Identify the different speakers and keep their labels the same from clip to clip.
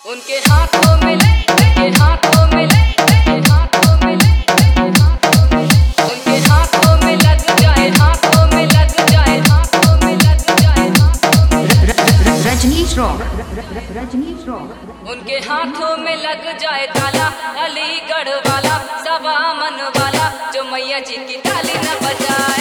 Speaker 1: उनके हाथों में उनके हाथों में उनके हाथों में उनके हाथों में लग जाए हाथों में लग जाए हाथों में लग जाए हाथों में
Speaker 2: रजनीश रॉक
Speaker 1: उनके हाथों में लग जाए ताला अलीगढ़ वाला सवा मन वाला जो मैया जी की ताली न बजाए।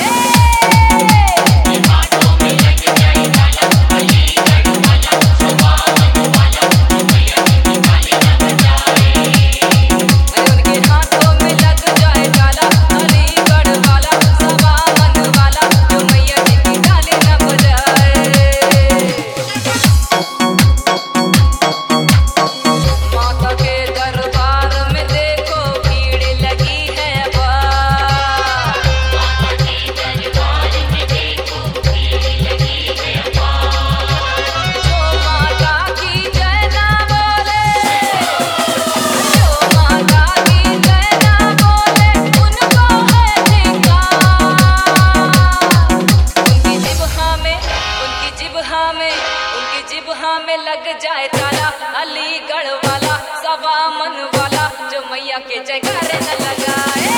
Speaker 1: में लग जाए ताला अलीगढ़ वाला सवा मन वाला जो मैया के जयकारे न लगाए।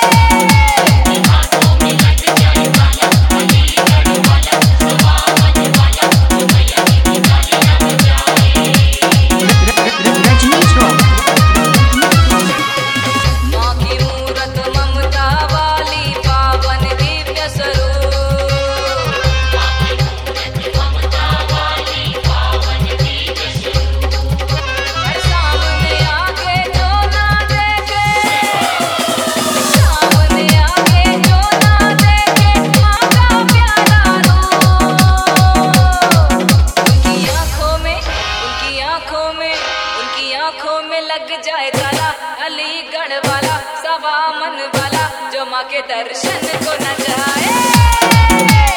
Speaker 1: आँखों में लग जाए ताला अलीगढ़ वाला सवा मन वाला जो माँ के दर्शन को न जाए।